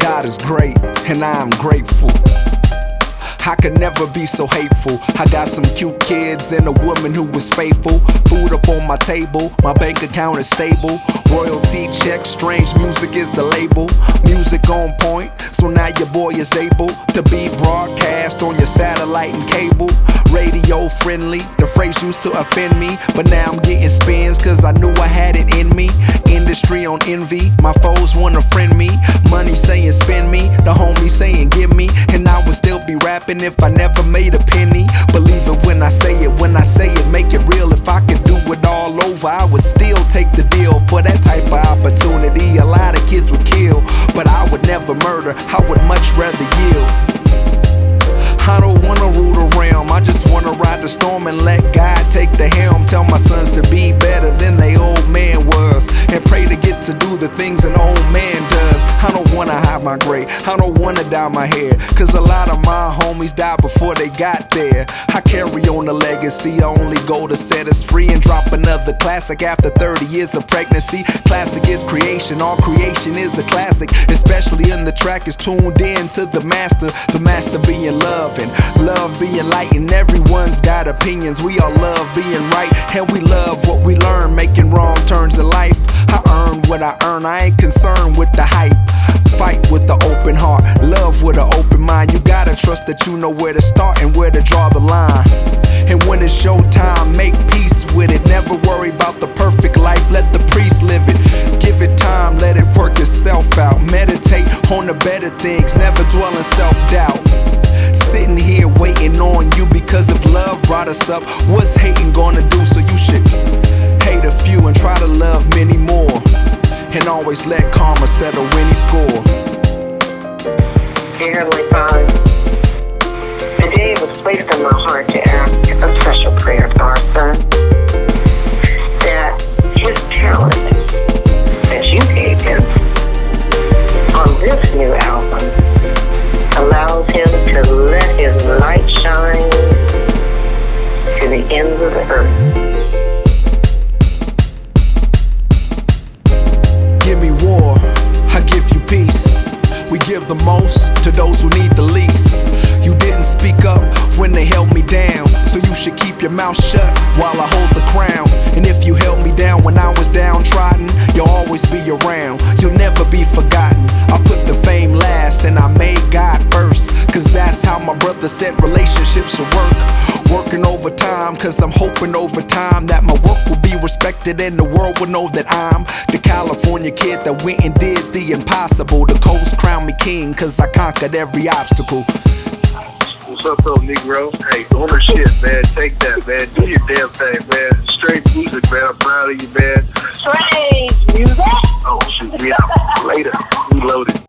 God is great, and I am grateful. I could never be so hateful. I got some cute kids and a woman who is faithful. Food up on my table, my bank account is stable. Royalty check, strange music is the label. Music on point, so now your boy is able to be broadcast on your satellite and cable. Radio friendly, the phrase used to offend me, but now I'm getting spins cause I knew I had it in me. Industry on envy, my foes wanna friend me. Money saying spend me, the homies saying give me. And I would still be rapping if I never made a penny. Believe it when I say it, make it real. If I could do it all over, I would still take the deal. For that type of opportunity, a lot of kids would kill, but I would never murder, I would much rather yield. I don't wanna rule the realm, I just wanna ride the storm and let God take the helm. Tell my sons to be better than they old man was, and pray to get to do the things an old man does. I don't wanna hide my gray, I don't wanna dye my hair, cause a lot of my homies died before they got there. I carry on the legacy, the only goal to set us free and drop another classic after 30 years of pregnancy. Classic is creation, all creation is a classic, especially in the track is tuned in to the master being love. And love being light, and everyone's got opinions. We all love being right, and we love what we learn, making wrong turns in life. I earn what I earn, I ain't concerned with the hype. Fight with the open heart, love with an open mind. You gotta trust that you know where to start and where to draw the line. And when it's show time, make peace with it. Never worry about the perfect life, let the priest live it. Give it time, let it work itself out. Meditate on the better things, never dwell in self-doubt. Sitting here waiting on you because if love brought us up, what's hating gonna do? So you should hate a few and try to love many more, and always let karma settle any score. Dear Heavenly Father, today it was placed in my heart to ask a special prayer for our son, that his talent that you gave him on this new album allows him to let his light shine to the ends of the earth. Give me war, I give you peace. We give the most to those who need the least. You didn't speak up when they held me down, so you should keep your mouth shut while I hold the crown. And if you held me down when I was downtrodden, you'll always be around, you'll never be forgotten. I put the fame last and I made God first, cause that's how my brother said relationships should work. Working overtime, cause I'm hoping over time that my work will be respected and the world will know that I'm the California kid that went and did the impossible. The coast crowned me king, cause I conquered every obstacle. What's up, though, Negro? Hey, ownership, man. Take that, man. Do your damn thing, man. Straight music, man. I'm proud of you, man. Strange music? Oh, shoot. We out. Later. We loaded.